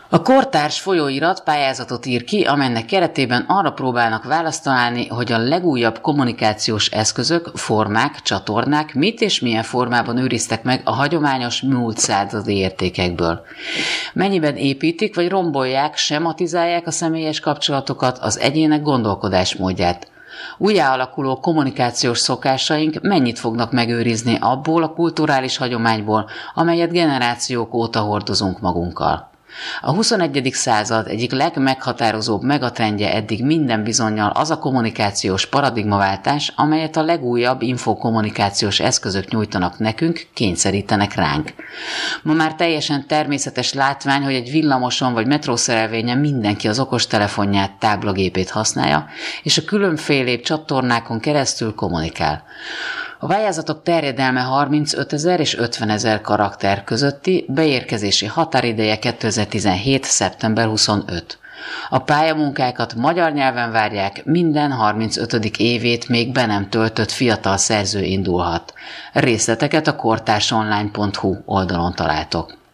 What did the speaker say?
A Kortárs folyóirat pályázatot ír ki, amelynek keretében arra próbálnak választ találni, hogy a legújabb kommunikációs eszközök, formák, csatornák mit és milyen formában őriztek meg a hagyományos múlt századi értékekből. Mennyiben építik vagy rombolják, sematizálják a személyes kapcsolatokat, az egyének gondolkodásmódját. Újjá alakuló kommunikációs szokásaink mennyit fognak megőrizni abból a kulturális hagyományból, amelyet generációk óta hordozunk magunkkal. A 21. század egyik legmeghatározóbb megatrendje eddig minden bizonnyal az a kommunikációs paradigmaváltás, amelyet a legújabb infokommunikációs eszközök nyújtanak nekünk, kényszerítenek ránk. Ma már teljesen természetes látvány, hogy egy villamoson vagy metrószerelvényen mindenki az okostelefonját, táblagépét használja, és a különfélébb csatornákon keresztül kommunikál. A pályázatok terjedelme 35 000 és 50 000 karakter közötti, beérkezési határideje 2017. szeptember 25. A pályamunkákat magyar nyelven várják, minden 35. évét még be nem töltött fiatal szerző indulhat. Részleteket a kortársonline.hu oldalon találtok.